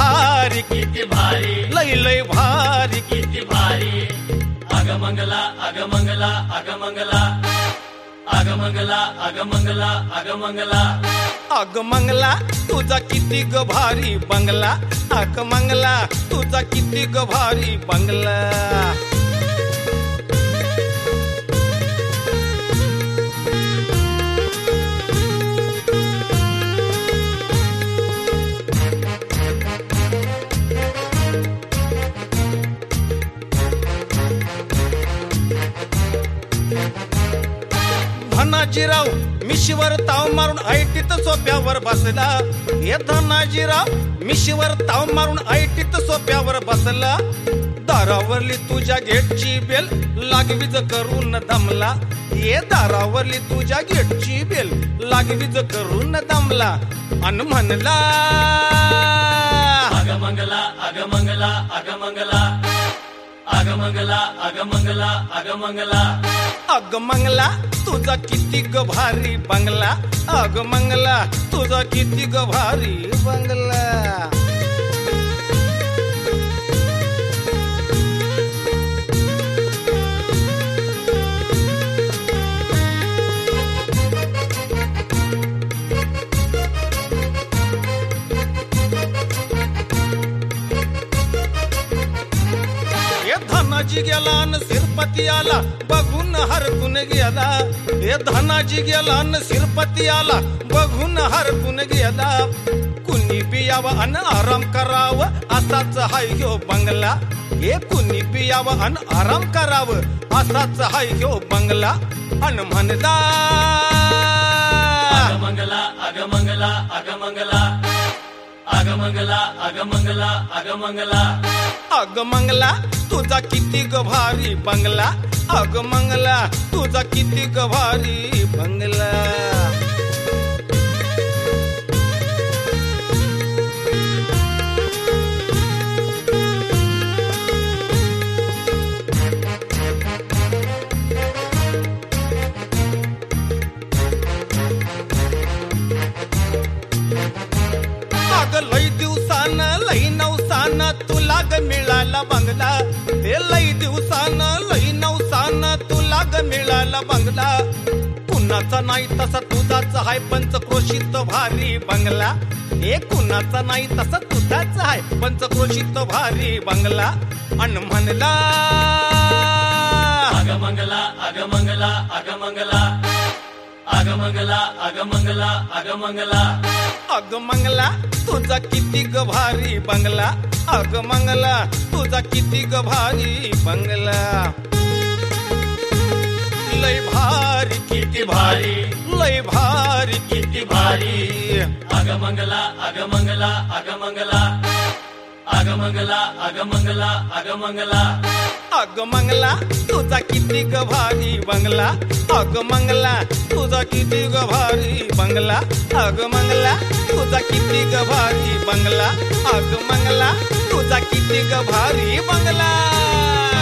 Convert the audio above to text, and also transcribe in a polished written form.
भारी किती भारी लय लय भारी किती भारी अगमंगला अगमंगला अगमंगला अगमंगला अगमंगला अगमंगला अग मंगला तुझा किती ग भारी बंगला अग मंगला तुझा किती ग भारी बंगला धनाजीराव मिशीवर ताव मारून ऐटीत सोप्यावर बसला हे धनाजीराव मिशीवर ताव मारून ऐटीत सोप्यावर बसला दारावरली तुझ्या गेटची बेल लागवीज करून दमला ये दारावरली तुझ्या गेटची बेल लागवीज करून दमला अन म्हणला अगमंगला अगमंगला अगमंगला अगमंगला अगमंगला अगमंगला अग मंगला तुझा किती ग भारी बंगला अग मंगला तुझा किती ग भारी बंगला धनाजी गेला न शिरपती आला बघून हरकून गेला हे धनाजी गेला न शिरपती आला बघून हरकून गेला कुणी बियाव अन आराम कराव असाच हाय ह्यो बंगला हे कुणी बियाव अन आराम कराव असाच हाय ह्यो बंगला अन म्हणला अगमंगला अगमंगला अगमंगला अगमंगला अगमंगला अगमंगला अग मंगला तुझा किती ग भारी बंगला अग मंगला तुझा किती ग भारी बंगला अग लई दिवसानं लई नवसानं तुला ग मिळाला बंगला हे लई दिवसानं लई नवसानं तुला ग मिळाला बंगला कुणाचा नाही तसा तुझाच हाय पंचक्रोशीत भारी बंगला हे कुणाचा नाही तसा तुझाच हाय पंचक्रोशीत भारी बंगला अन म्हणला अगमंगला अगमंगला अगमंगला अगमंगला अगमंगला अगमंगला अग मंगला तुझा किती ग भारी बंगला अग मंगला तुझा किती ग भारी बंगला लय भारी किती भारी लय भारी किती भारी अगमंगला अगमंगला अगमंगला अगमंगला अगमंगला अगमंगला अग मंगला तुझा किती ग भारी बंगला अग मंगला तुझा किती ग भारी बंगला अग मंगला तुझा किती ग भारी बंगला अग मंगला तुझा किती ग भारी बंगला